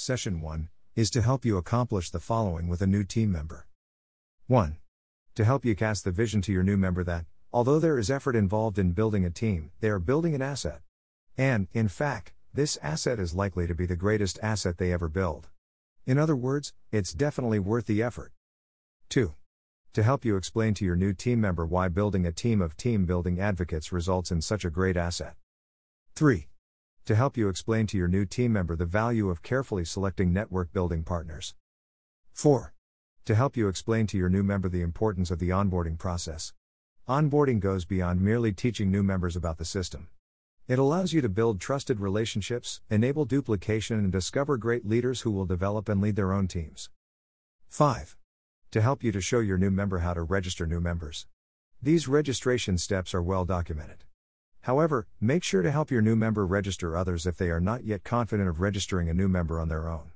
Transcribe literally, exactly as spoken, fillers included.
Session one is to help you accomplish the following with a new team member. one. To help you cast the vision to your new member that, although there is effort involved in building a team, they are building an asset. And, in fact, this asset is likely to be the greatest asset they ever build. In other words, it's definitely worth the effort. two. To help you explain to your new team member why building a team of team building advocates results in such a great asset. three. To help you explain to your new team member the value of carefully selecting network building partners. four. To help you explain to your new member the importance of the onboarding process. Onboarding goes beyond merely teaching new members about the system. It allows you to build trusted relationships, enable duplication, and discover great leaders who will develop and lead their own teams. five. To help you to show your new member how to register new members. These registration steps are well documented. However, make sure to help your new member register others if they are not yet confident of registering a new member on their own.